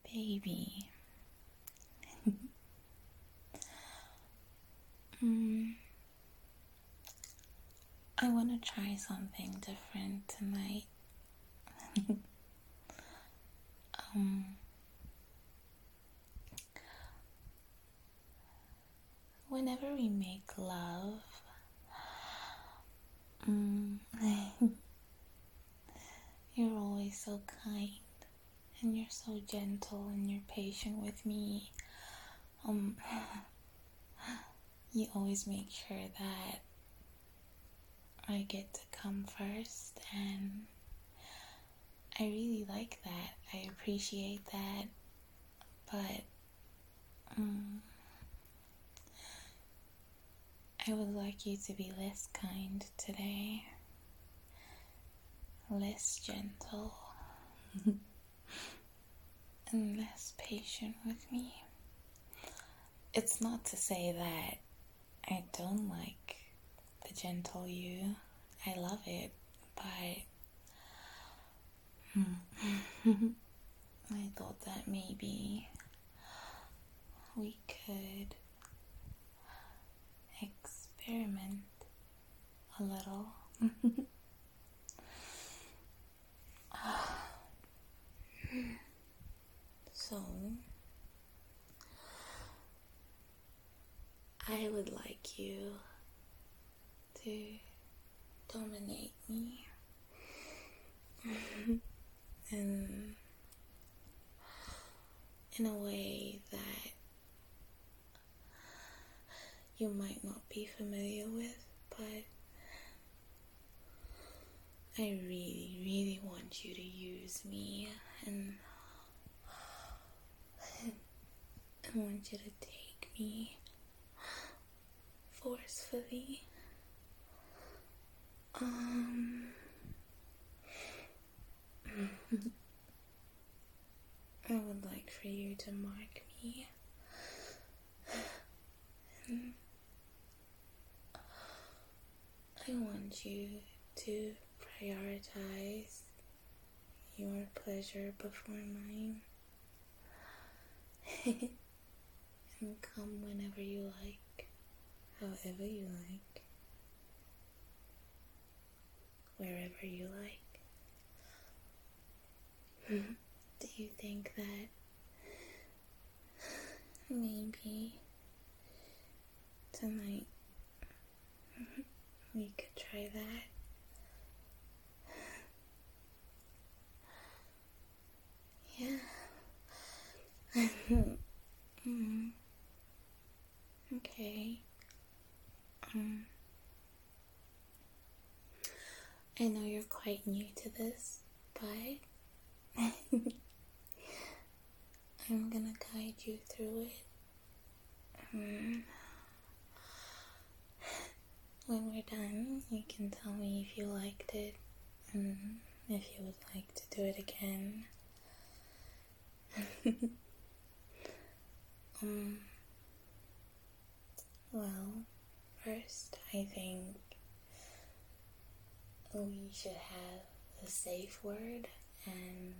Baby. I want to try something different tonight. Whenever we make love, you're always so kind and you're so gentle and you're patient with me. You always make sure that I get to come first, and I really like that. I appreciate that, but I would like you to be less kind today, less gentle, and less patient with me. It's not to say that I don't like the gentle you. I love it, but I thought that maybe we could experiment a little. So, I would like you to dominate me and in a way that you might not be familiar with, but I really, really want you to use me, and I want you to take me forcefully. I would like for you to mark me. And I want you to prioritize your pleasure before mine. And come whenever you like, however you like, wherever you like. Do you think that maybe tonight we could try that? Yeah. Okay. I know you're quite new to this, but I'm gonna guide you through it. When we're done, you can tell me if you liked it and if you would like to do it again. Well, first, I think we should have a safe word, and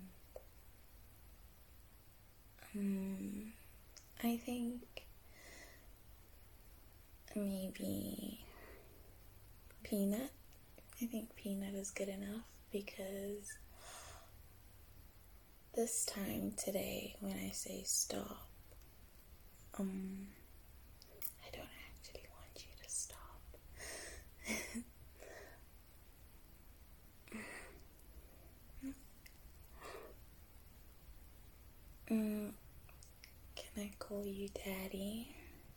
I think maybe peanut. I think peanut is good enough, because this time today when I say stop, I don't actually want you to stop. Can I call you Daddy?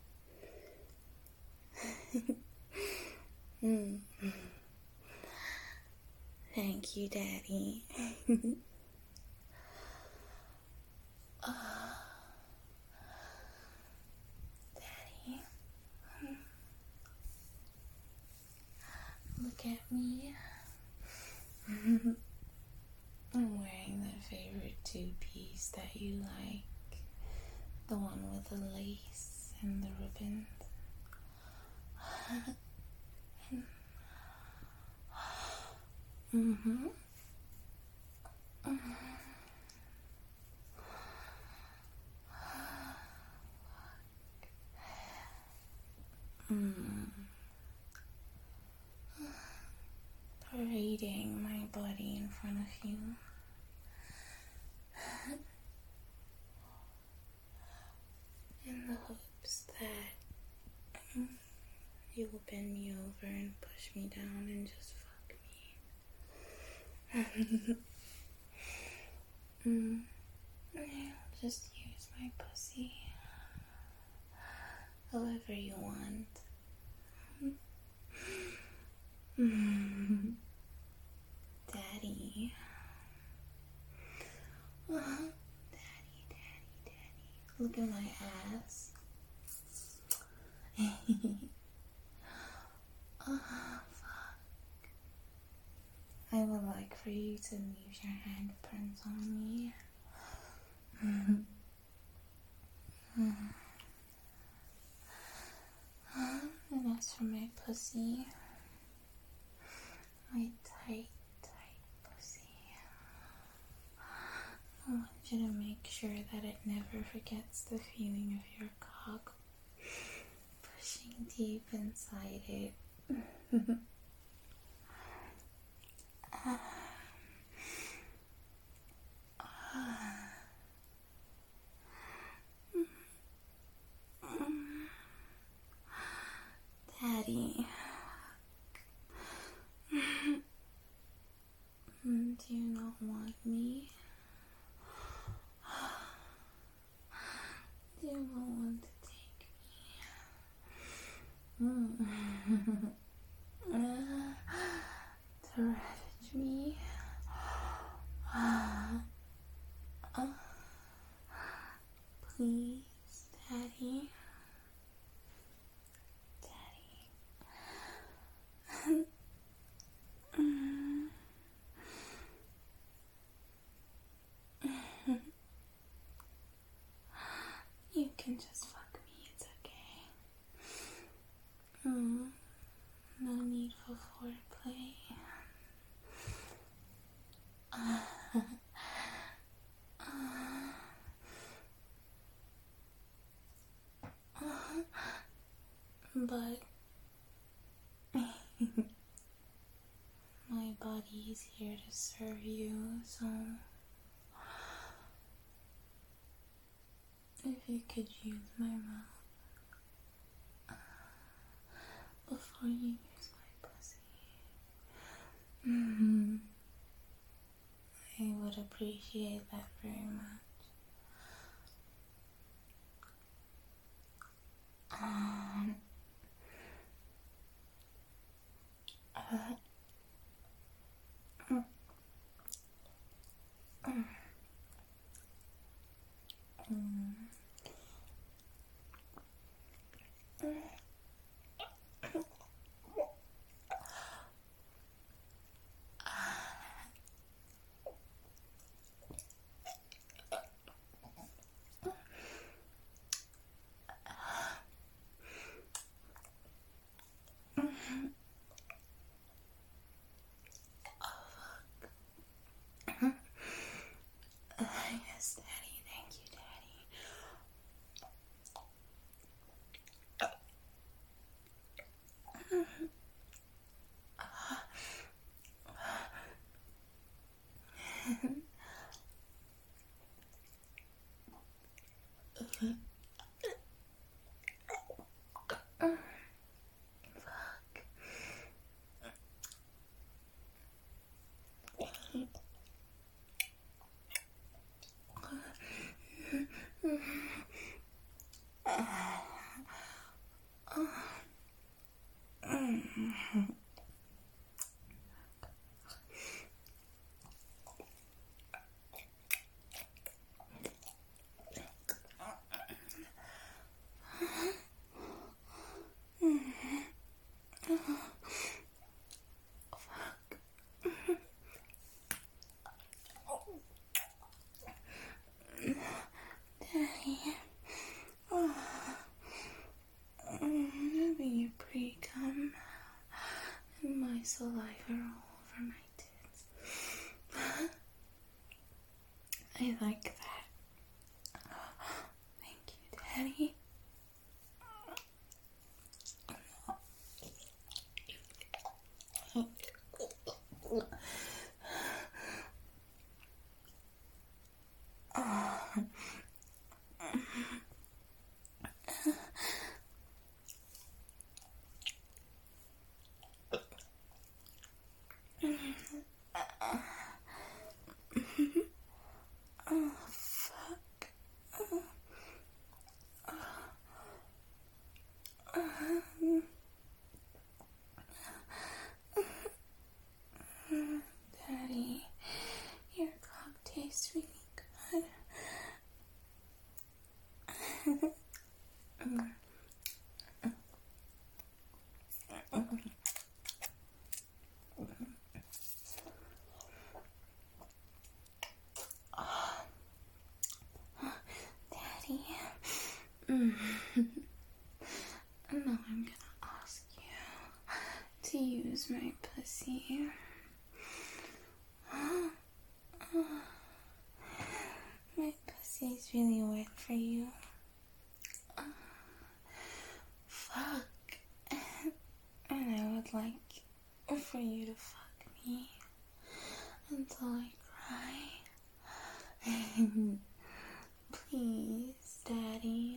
Thank you, Daddy. Daddy, look at me. I'm wearing the favorite two-piece that you like, the one with the lace and the ribbons. bend me over and push me down and just fuck me. I'll just use my pussy however you want. Daddy. Daddy. Look at my ass. Oh, fuck. I would like for you to leave your handprints on me. And as for my pussy, my tight pussy, I want you to make sure that it never forgets the feeling of your cock pushing deep inside it. Daddy, do you not want me? Do you not want to take me? To ravage me? Please, Daddy. You can just fuck me, it's okay. No need for foreplay. But my body is here to serve you, so if you could use my mouth before you use my pussy, I would appreciate that very much. Yes, Daddy. Thank you, Daddy. Daddy. Maybe your pre-cum and my saliva all over my tits. I like that. Thank you, Daddy. Now I'm gonna ask you to use my pussy. My pussy is really wet for you. Fuck. And I would like for you to fuck me until I cry. Please, Daddy.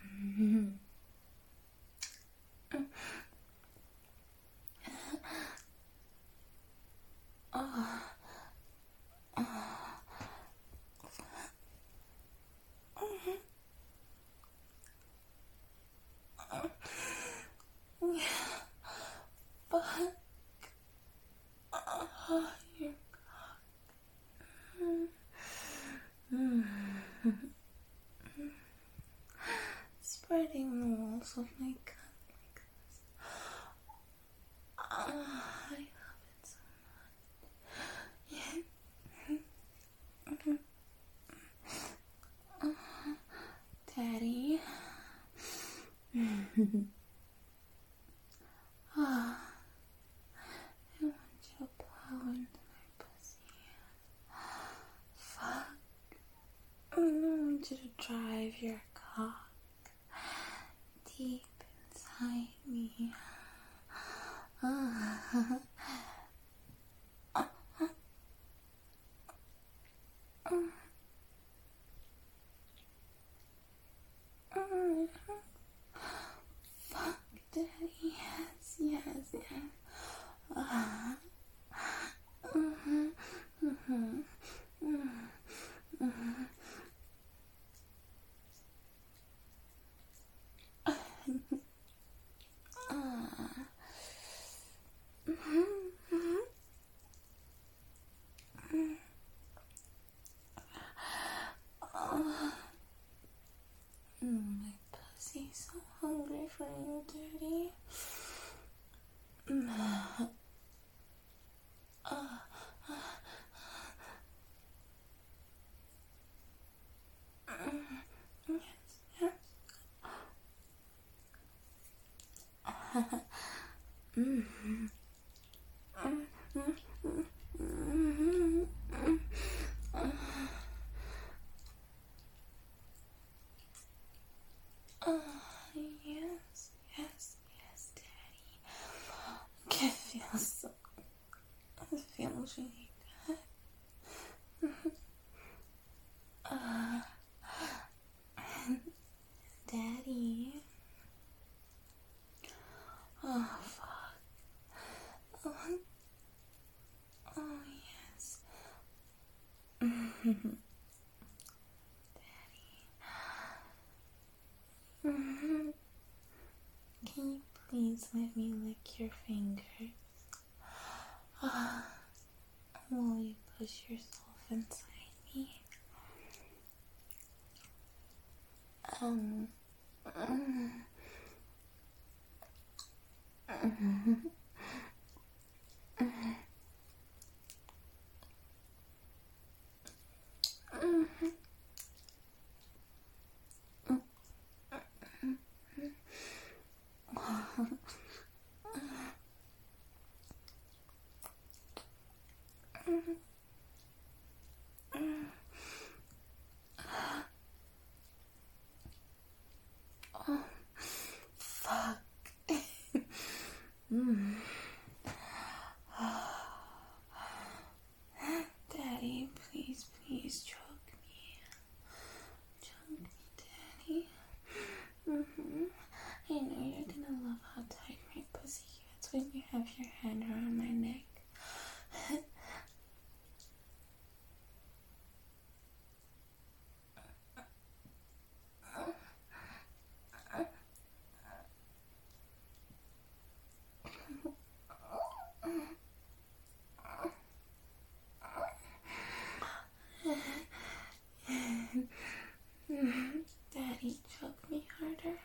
Spreading the walls of my gut like this. I love it so much. Daddy. I want you to blow into my pussy. Fuck. I want you to drive your cock deep inside me. Fuck, Daddy. Yes, yes, yes. My pussy's so hungry for you, Daddy. Yes, yes, yes, yes, Daddy. It feels so. It feels really good. Daddy. Oh, fuck. Oh, yes. Daddy. Can you please let me lick your fingers? While you push yourself inside me? Fuck. Daddy, please, please choke me. Choke me, Daddy. I know you're gonna love how tight my pussy gets when you have your hand around my neck. Daddy, choke me harder.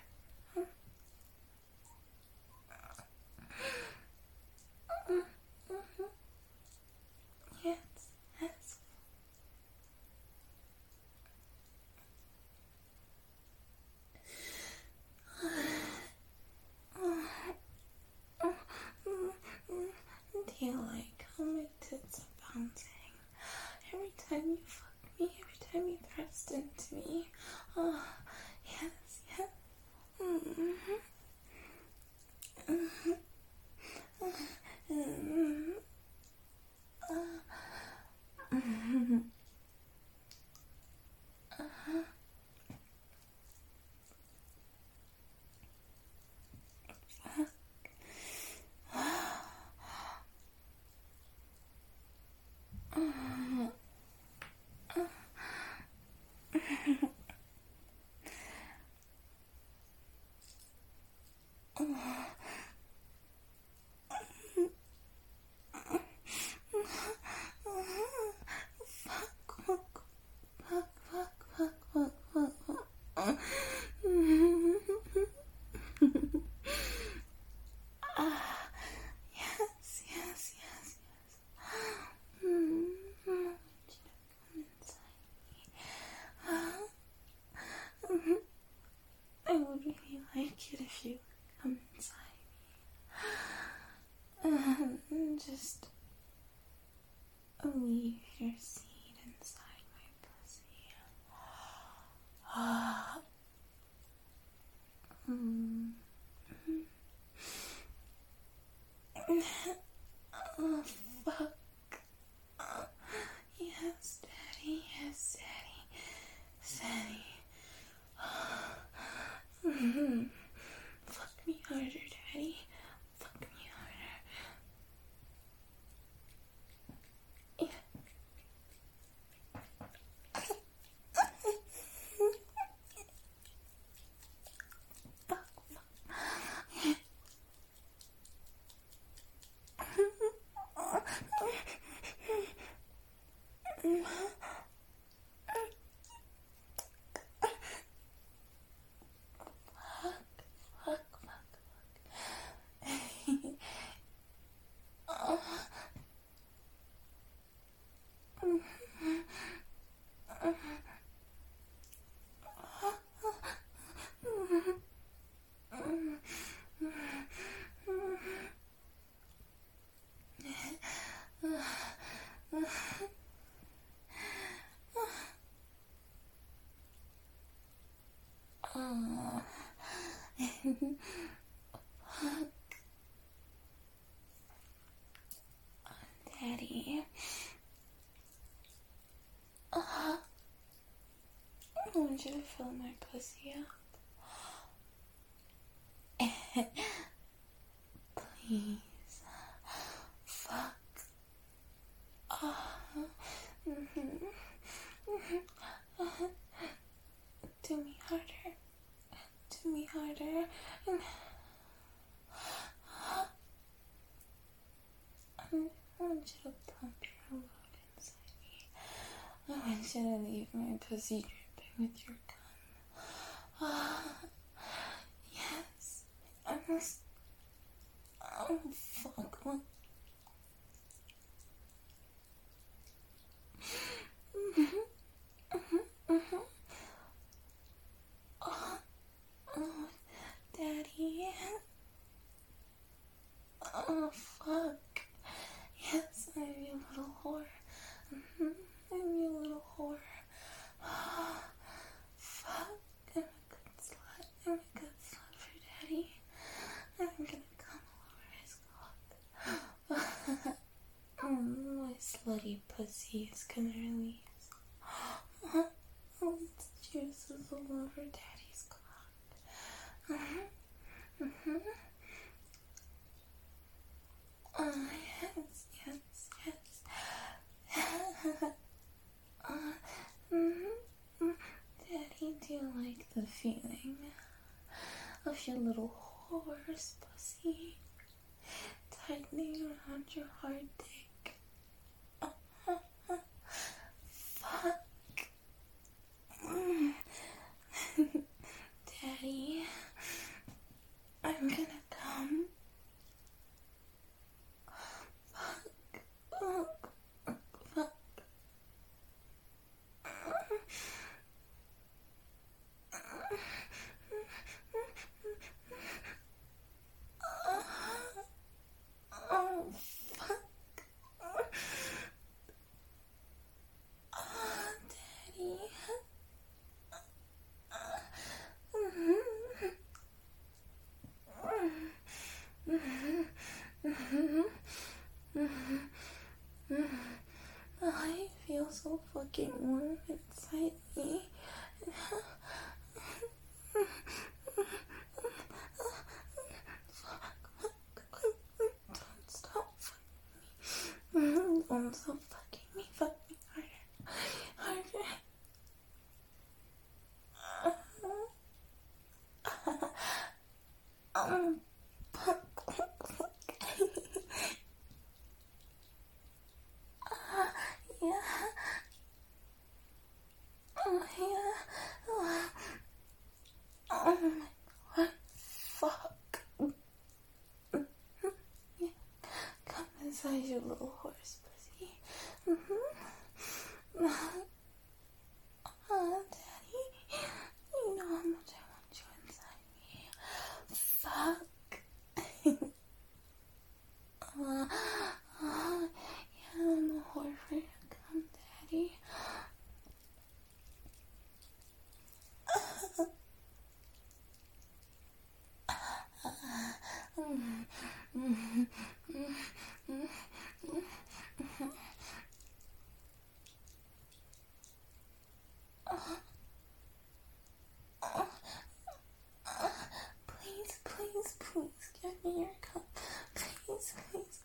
Yes, yes. fuck me every time you thrust into me. Oh, yes, yes. Mm-hmm. Mm-hmm. Mm-hmm. Mm-hmm. Yes, yes, yes, yes. Mm-hmm. I would really like it if you come inside me. Just leave your seed inside my pussy. Mm. Oh, fuck. Yes, Daddy. Yes, Daddy. Daddy. Fuck me harder, Daddy. Fuck me harder. Yeah. Fuck, oh, Daddy. I want you to fill my pussy up. Please. Fuck. Do me harder. Do me harder. I want you to pump your load inside me. I want you to leave my pussy dripping with your cum. Yes. Oh, fuck. What? Oh, Daddy. Oh, fuck. Yes, I'm your little whore. I'm your little whore. Fuck. I'm a good slut. I'm a good slut for Daddy. I'm gonna come all over his cock. My slutty pussy is gonna release. Its juices all over Daddy's cock. Oh, yes, yes, yes. Daddy, do you like the feeling of your little horse pussy tightening around your hard dick? Fuck. Daddy, I'm gonna come. Fuck. Fuck. Oh, fuck. your little horse pussy. Mm-hmm. Daddy, you know how much I want you inside me. Fuck. Yeah, I'm a whore for you. Come, Daddy. Please, please, please, give me your cup. Please, please.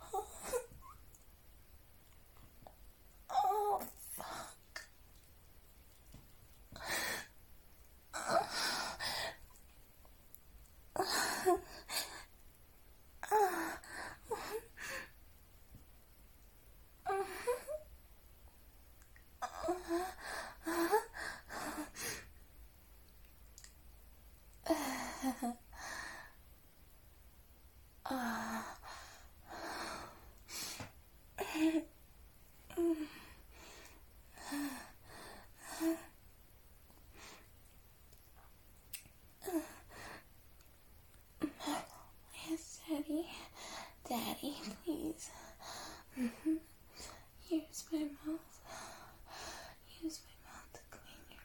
Oh, fuck. Yes, Daddy. Daddy, please. Use my mouth. Use my mouth to clean your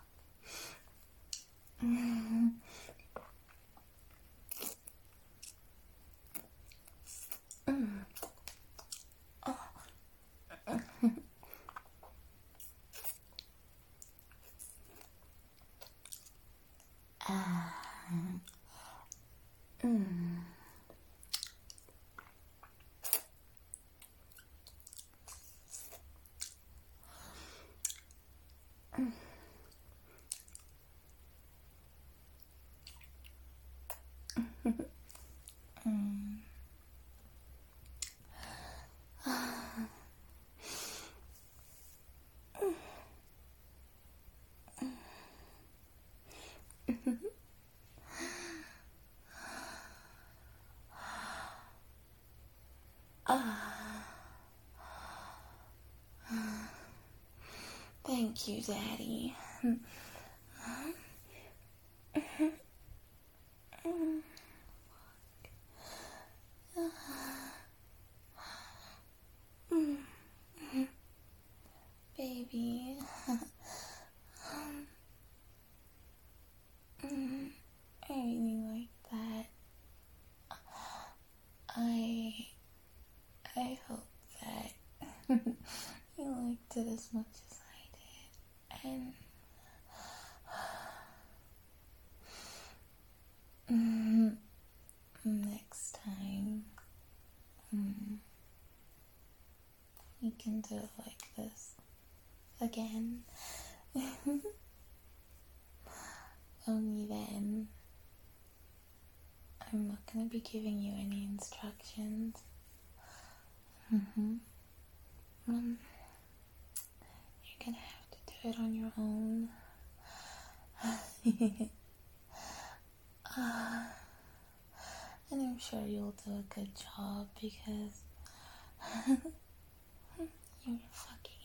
Thank you, Daddy. Baby. I really like that. I hope that you liked it as much as I did. And next time, we can do it like this again. Only then, I'm not gonna be giving you any instructions. You're gonna have to do it on your own. And I'm sure you'll do a good job because you're fucking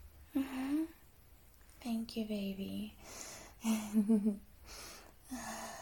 amazing. Thank you, baby.